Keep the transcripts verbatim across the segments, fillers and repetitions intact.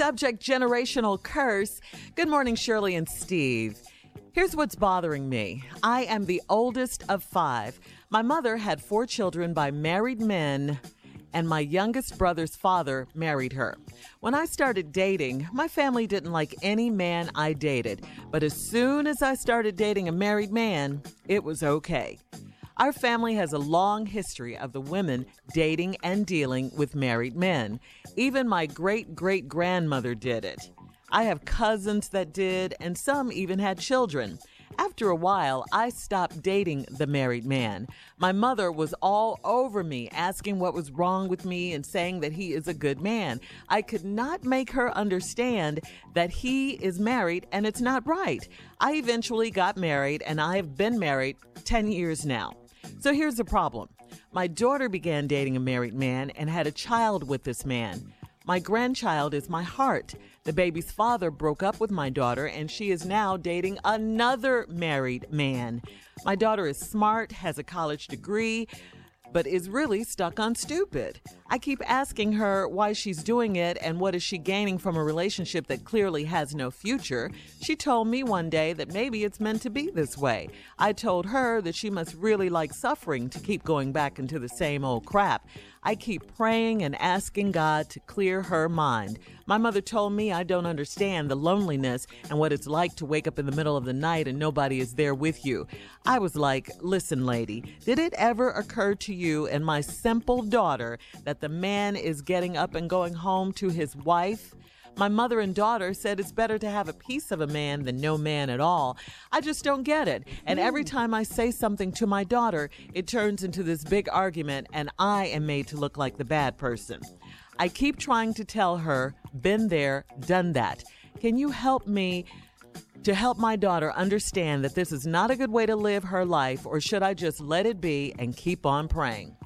subject, generational curse. Good morning, Shirley and Steve. Here's what's bothering me. I am the oldest of five. My mother had four children by married men, and my youngest brother's father married her. When I started dating, my family didn't like any man I dated, but as soon as I started dating a married man, it was okay. Our family has a long history of the women dating and dealing with married men. Even my great-great-grandmother did it. I have cousins that did, and some even had children. After a while, I stopped dating the married man. My mother was all over me, asking what was wrong with me and saying that he is a good man. I could not make her understand that he is married and it's not right. I eventually got married, and I have been married ten years now. So here's the problem. My daughter began dating a married man and had a child with this man. My grandchild is my heart. The baby's father broke up with my daughter, and she is now dating another married man. My daughter is smart, has a college degree, but is really stuck on stupid. I keep asking her why she's doing it and what is she gaining from a relationship that clearly has no future. She told me one day that maybe it's meant to be this way. I told her that she must really like suffering to keep going back into the same old crap. I keep praying and asking God to clear her mind. My mother told me I don't understand the loneliness and what it's like to wake up in the middle of the night and nobody is there with you. I was like, listen, lady, did it ever occur to you and my simple daughter that the man is getting up and going home to his wife? My mother and daughter said it's better to have a piece of a man than no man at all. I just don't get it. And every time I say something to my daughter, it turns into this big argument, and I am made to look like the bad person. I keep trying to tell her, been there, done that. Can you help me to help my daughter understand that this is not a good way to live her life, or should I just let it be and keep on praying?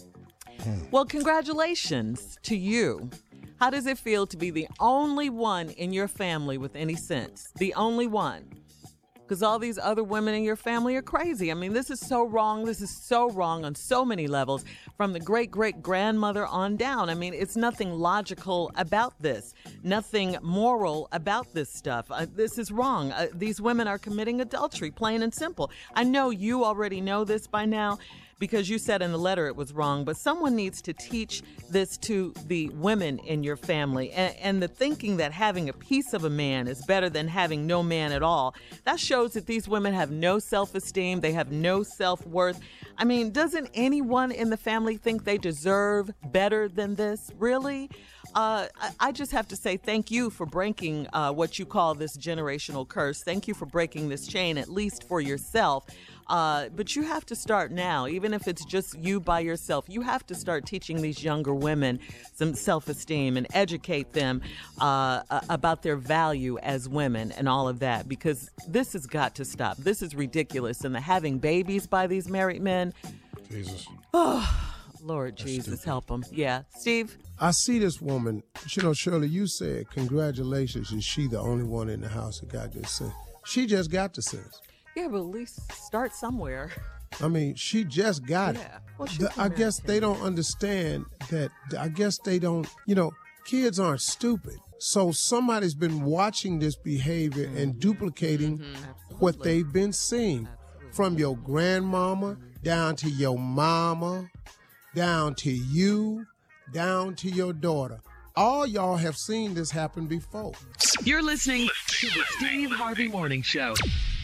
Well, congratulations to you. How does it feel to be the only one in your family with any sense? The only one. Because all these other women in your family are crazy. I mean, this is so wrong. This is so wrong on so many levels, from the great-great-grandmother on down. I mean, it's nothing logical about this, nothing moral about this stuff. Uh, this is wrong. Uh, these women are committing adultery, plain and simple. I know you already know this by now, because you said in the letter it was wrong, but someone needs to teach this to the women in your family. And, and the thinking that having a piece of a man is better than having no man at all, that shows that these women have no self-esteem. They have no self-worth. I mean, doesn't anyone in the family think they deserve better than this? Really? Uh, I, I just have to say thank you for breaking uh, what you call this generational curse. Thank you for breaking this chain, at least for yourself. Uh, but you have to start now, even if it's just you by yourself. You have to start teaching these younger women some self-esteem and educate them uh, about their value as women and all of that, because this has got to stop. This is ridiculous. And the having babies by these married men. Jesus. Oh, Lord That's Jesus, stupid. help them. Yeah. Steve? I see this woman. You know, Shirley, you said, congratulations, is she the only one in the house that got this sense? She just got the sense. Yeah, but at least start somewhere. I mean, she just got Yeah. it. Well, she's The- I American. guess they don't understand that. I guess they don't, you know, kids aren't stupid. So somebody's been watching this behavior and duplicating what they've been seeing. From your grandmama down to your mama, down to you, down to your daughter. All y'all have seen this happen before. You're listening to the Steve Harvey Morning Show.